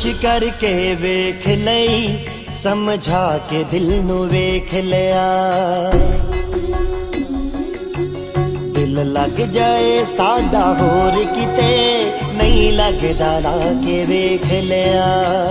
करके वेख लई, समझा के दिल नू वेख लिया। दिल लग जाए साडा होर किते, नहीं लगदा ला के वेख लिया।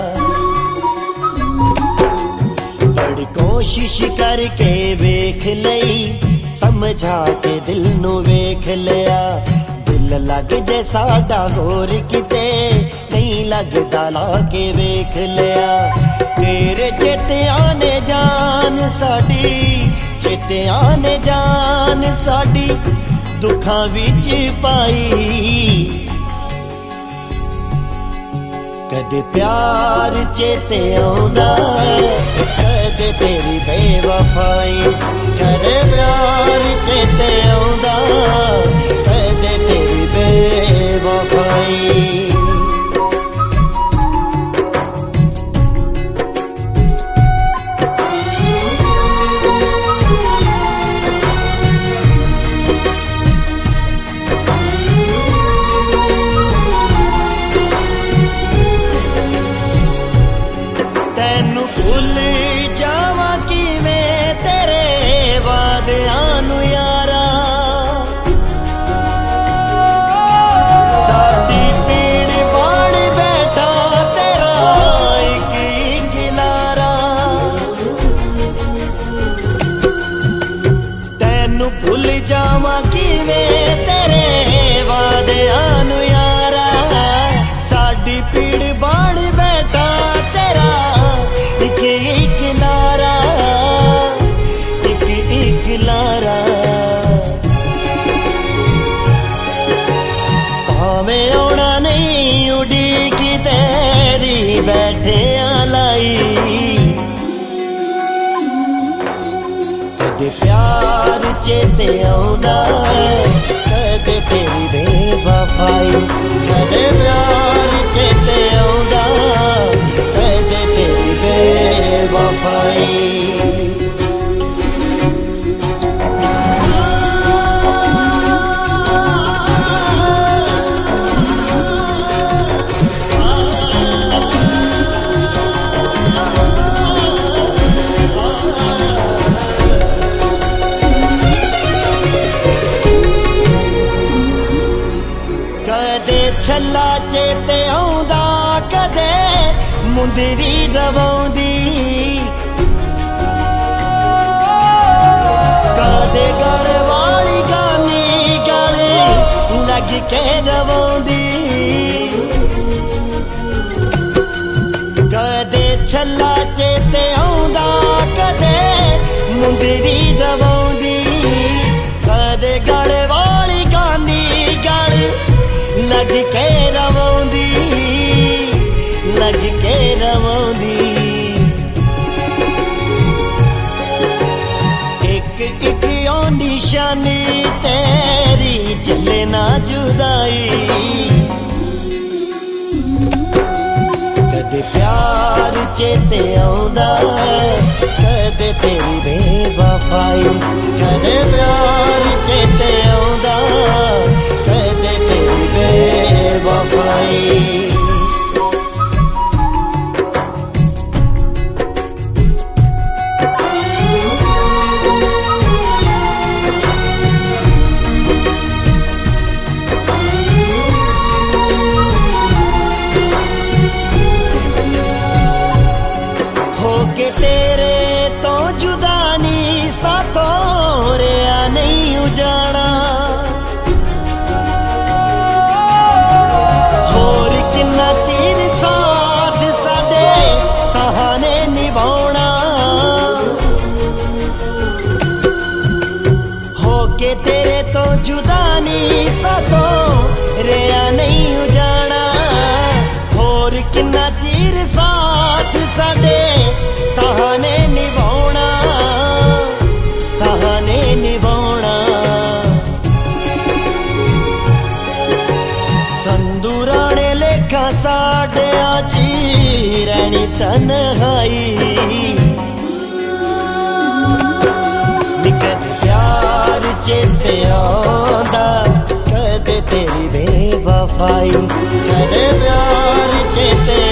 बड़ी कोशिश करके वेख लई, समझा के दिल नू वेख लिया। दिल लग जाए साडा होर किते, नहीं लगदा ला के वेख लिया। तेरे चेतिया ने जान साडी, चेतिया ने जान साडी दुखां विच पाई। कदे प्यार चेते आउंदा, कदे तेरी बेवफाई। कदे प्यार चेते आउंदा, कदे तेरी बेवफाई। भुल जावा किवें तेरे वादियां नू यारा, साडी पीड़ बाण बैठा तेरा एक एक लारा। तैनू भुल जावा किवें तेरे वादियां नू यारा, साडी पीड़ बाण बैठा तेरा एक लारा, एक एक लारा। भावें आउणा नहीं उड़ीक तेरी बैठे लाई। कदे प्यार चेते आउंदा, कदे तेरी बेवफाई। कदे प्यार चेते आउंदा, कदे तेरी बेवफाई। कदे छल्ला चेते आउंदा, कदे मुंदरी रवाउंदी। कदे गल वाली गानी गले लग के रवाउंदी। कदे छल्ला चेते आउंदा, कदे मुंदरी रवाउंदी। कदे गल वाली गानी गल लग के रवाउंदी, लग के रवाउंदी। एक एक निशानी तेरी चले ना जुदाई। कदे प्यार चेते आउंदा, कदे तेरी बेवफाई। कदे प्यार चेते आउंदा, कदे तेरी बेवफाई। होके तेरे तो जुदा नी साथों रेया नहीं उजाड़ा। होर किन्ना चीर साथ साडे सहाने निभाउणा। होके तेरे तो जुदा नी साथों रेया नहीं उजाड़ा। होर किन्ना चीर साथ साडे सहाने निभाउणा, सहाने निभाउणा। संदूराने लेखा साडे आजी रहनी तन्हाई। निकल प्यार चेते आंदा, कदे तेरी बेवफाई। कदे प्यार चेते